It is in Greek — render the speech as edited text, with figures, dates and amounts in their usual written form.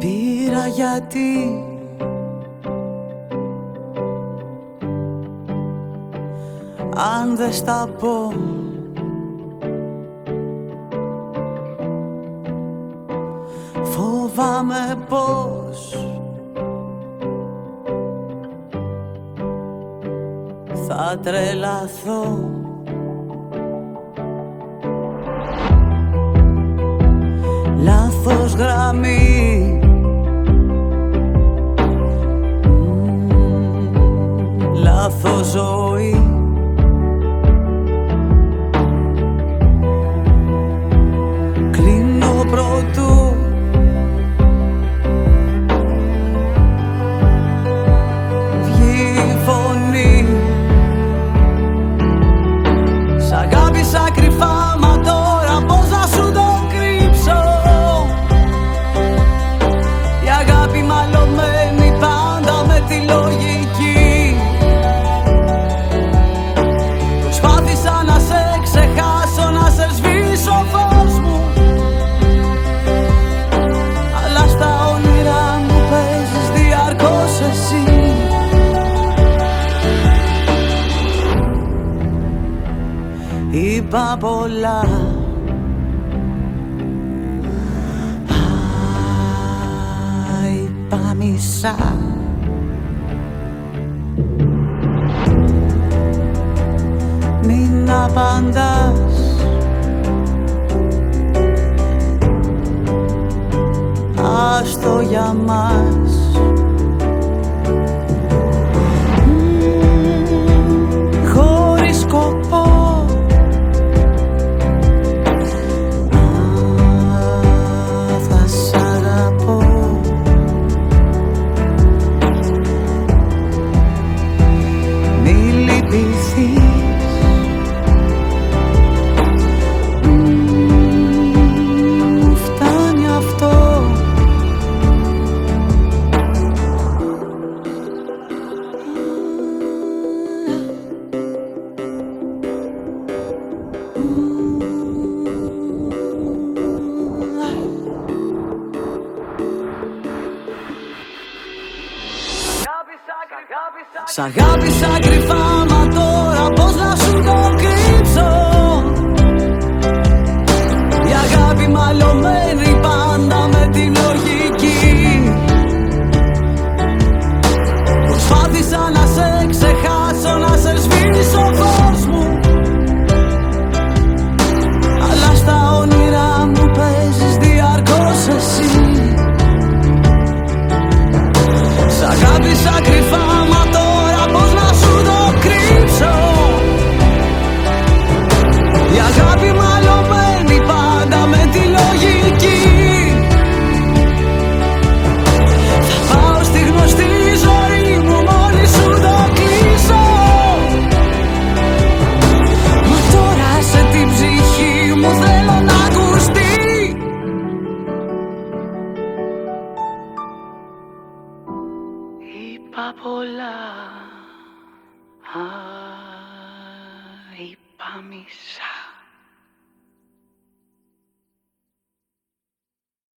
πήρα γιατί αν δεν στα πω φοβάμαι πως θα τρελαθώ. Λάθος γραμμή, λάθος ζωή. Κλείνω πρωτού βγει η φωνή. Σ' αγάπησα κρυφά, μα τώρα πώς να σου το κρύψω. Η αγάπη μαλωμένη πάντα με τη λογική. Προσπάθησα να σε ξεχάσω, να σε σβήσω φως μου, αλλά στα όνειρά μου παίζεις διαρκώς εσύ. Είπα πολλά, είπα μισά. Μην απαντάς, άστο για μας. Χωρίς σκοπό θα σ' αγαπώ. Μη λυπηθείς, φτάνει αυτό. Σ' αγάπησα κρυφά, μα τώρα πώς να σου το κρύψω. Η αγάπη μαλωμένη πάντα με τη λογική. Προσπάθησα να σε ξεχάσω, να σε σβήσω φως μου, αλλά στα όνειρά μου παίζεις διαρκώς εσύ. Σ' αγάπησα κρυφά, μα τώρα πώς να σου το κρύψω. Η αγάπη μαλωμένη πάντα με τη λογική. Θα πάω στη γνωστή ζωή μου μόλις σου το κλείσω. Μα τώρα σε την ψυχή μου θέλω να ακουστεί. Είπα πολλά, είπα μισά.